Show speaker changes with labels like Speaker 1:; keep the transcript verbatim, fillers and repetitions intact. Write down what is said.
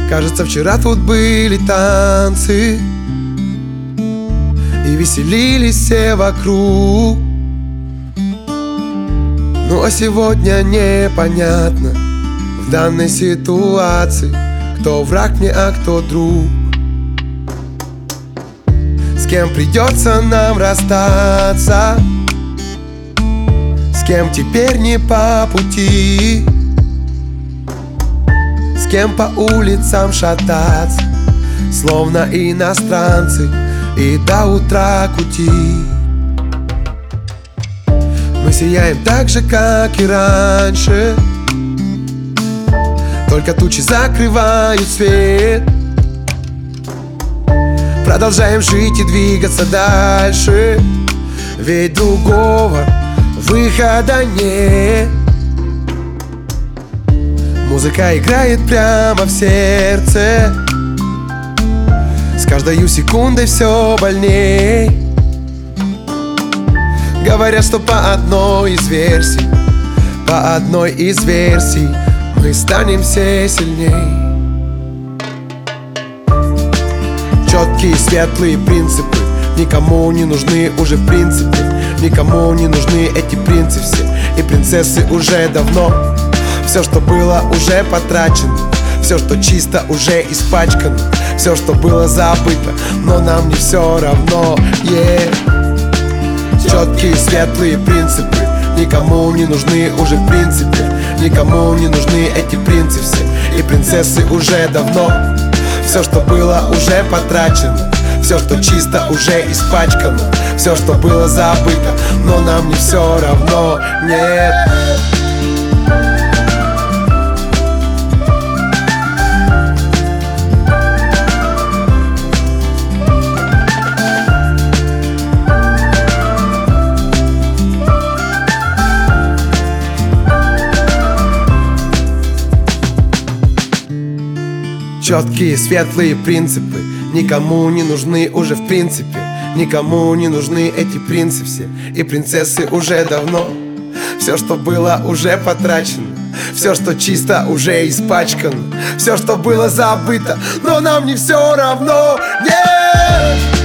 Speaker 1: Кажется, вчера тут были танцы, и веселились все вокруг. Ну а сегодня непонятно в данной ситуации, кто враг мне, а кто друг. С кем придется нам расстаться, с кем теперь не по пути, с кем по улицам шататься, словно иностранцы, и до утра кутить. Мы сияем так же, как и раньше, только тучи закрывают свет. Продолжаем жить и двигаться дальше, ведь другого выхода нет. Музыка играет прямо в сердце, с каждой секундой все больней. Говорят, что по одной из версий, по одной из версий мы станем все сильней. Четкие светлые принципы никому не нужны уже в принципе. Никому не нужны эти принцы все, и принцессы уже давно. Все, что было, уже потрачено, все, что чисто, уже испачкано, все, что было забыто, но нам не все равно, yeah. Четкие светлые принципы никому не нужны уже в принципе. Никому не нужны эти принцы все, и принцессы уже давно. Все, что было, уже потрачено, все, что чисто, уже испачкано, все, что было забыто, но нам не все равно, нет. Четкие светлые принципы никому не нужны уже в принципе. Никому не нужны эти принцы все, и принцессы уже давно. Все, что было, уже потрачено, все, что чисто, уже испачкано, все, что было забыто, но нам не все равно, нет.